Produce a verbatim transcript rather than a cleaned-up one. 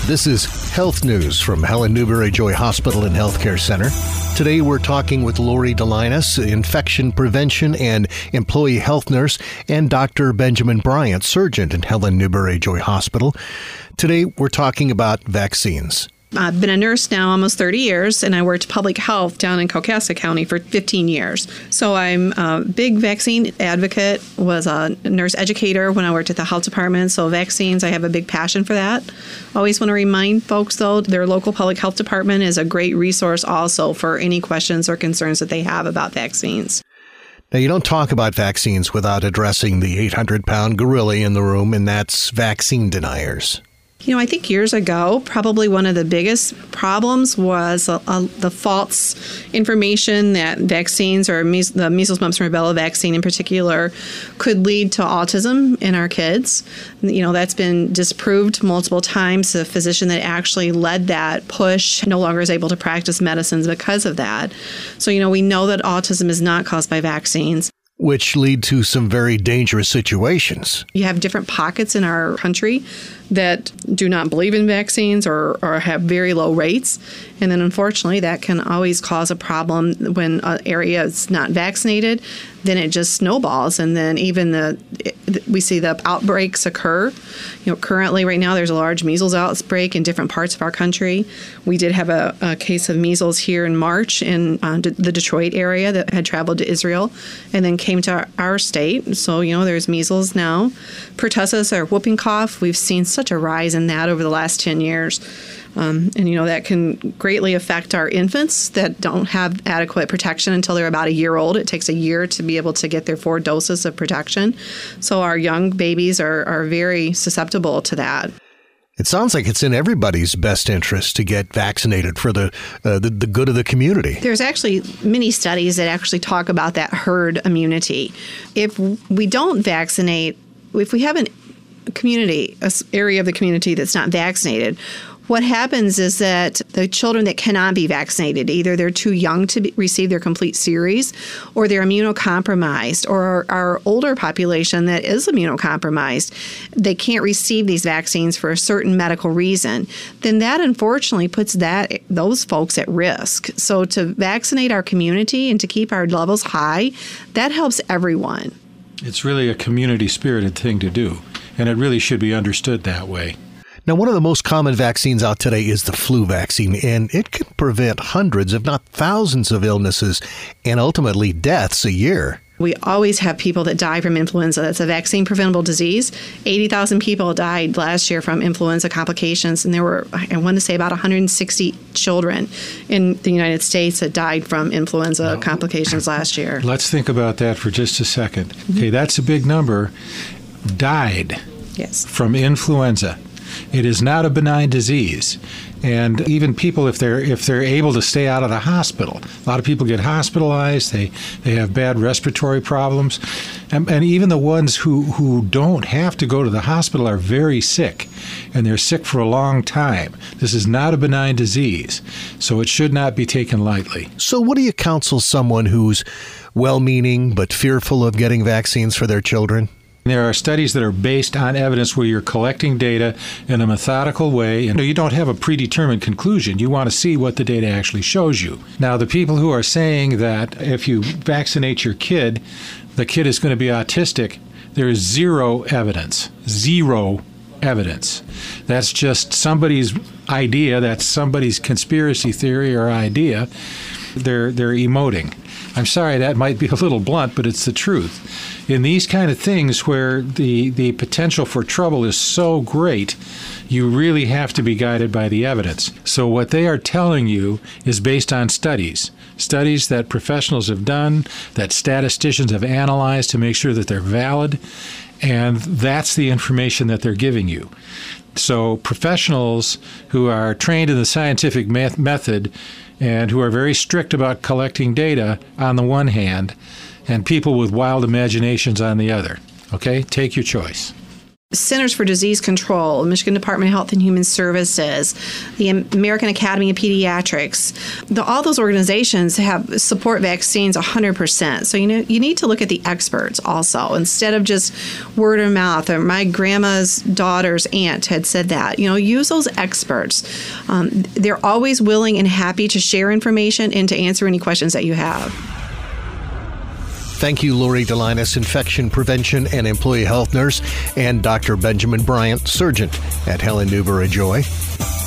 This is Health News from Helen Newberry Joy Hospital and Healthcare Center. Today we're talking with Lori Delinas, infection prevention and employee health nurse, and Doctor Benjamin Bryant, surgeon at Helen Newberry Joy Hospital. Today we're talking about vaccines. I've been a nurse now almost thirty years, and I worked public health down in Kalkaska County for fifteen years. So I'm a big vaccine advocate, was a nurse educator when I worked at the health department. So vaccines, I have a big passion for that. Always want to remind folks, though, their local public health department is a great resource also for any questions or concerns that they have about vaccines. Now, you don't talk about vaccines without addressing the eight hundred pound gorilla in the room, and that's vaccine deniers. You know, I think years ago, probably one of the biggest problems was uh, uh, the false information that vaccines, or meas- the measles, mumps, and rubella vaccine in particular, could lead to autism in our kids. You know, that's been disproved multiple times. The physician that actually led that push no longer is able to practice medicines because of that. So, you know, we know that autism is not caused by vaccines, which lead to some very dangerous situations. You have different pockets in our country that do not believe in vaccines or, or have very low rates. And then unfortunately, that can always cause a problem when an area is not vaccinated. Then it just snowballs. And then even the we see the outbreaks occur. You know, currently right now there's a large measles outbreak in different parts of our country. We did have a, a case of measles here in March in uh, the Detroit area that had traveled to Israel and then came to our, our state. So, you know, there's measles now. Pertussis or whooping cough, we've seen such a rise in that over the last ten years. Um, and, you know, that can greatly affect our infants that don't have adequate protection until they're about a year old. It takes a year to be able to get their four doses of protection. So our young babies are, are very susceptible to that. It sounds like it's in everybody's best interest to get vaccinated for the, uh, the the good of the community. There's actually many studies that actually talk about that herd immunity. If we don't vaccinate, if we have an community, an area of the community that's not vaccinated, what happens is that the children that cannot be vaccinated, either they're too young to be, receive their complete series, or they're immunocompromised, or our, our older population that is immunocompromised, they can't receive these vaccines for a certain medical reason, then that unfortunately puts that those folks at risk. So to vaccinate our community and to keep our levels high, that helps everyone. It's really a community-spirited thing to do, and it really should be understood that way. Now, one of the most common vaccines out today is the flu vaccine, and it can prevent hundreds, if not thousands, of illnesses and ultimately deaths a year. We always have people that die from influenza. That's a vaccine-preventable disease. eighty thousand people died last year from influenza complications, and there were, I want to say, about one hundred sixty children in the United States that died from influenza now, complications last year. Let's think about that for just a second. Okay, that's a big number. Died yes. from influenza. It is not a benign disease. And even people, if they're if they're able to stay out of the hospital, a lot of people get hospitalized, they, they have bad respiratory problems. And, and even the ones who, who don't have to go to the hospital are very sick, and they're sick for a long time. This is not a benign disease, so it should not be taken lightly. So what do you counsel someone who's well-meaning but fearful of getting vaccines for their children? There are studies that are based on evidence where you're collecting data in a methodical way, and you don't have a predetermined conclusion. You want to see what the data actually shows you. Now, the people who are saying that if you vaccinate your kid, the kid is going to be autistic, there is zero evidence. Zero evidence. That's just somebody's idea. That's somebody's conspiracy theory or idea. They're, they're emoting. I'm sorry, that might be a little blunt, but it's the truth. In these kind of things where the, the potential for trouble is so great, you really have to be guided by the evidence. So what they are telling you is based on studies, studies that professionals have done, that statisticians have analyzed to make sure that they're valid, and that's the information that they're giving you. So professionals who are trained in the scientific math- method and who are very strict about collecting data on the one hand, and people with wild imaginations on the other. Okay? Take your choice. Centers for Disease Control, Michigan Department of Health and Human Services, the American Academy of Pediatrics, the, all those organizations have support vaccines one hundred percent. So you know you need to look at the experts also instead of just word of mouth. Or my grandma's daughter's aunt had said that. You know, use those experts. Um, they're always willing and happy to share information and to answer any questions that you have. Thank you, Lori Delinas, infection prevention and employee health nurse, and Doctor Benjamin Bryant, surgeon at Helen Newberry Joy.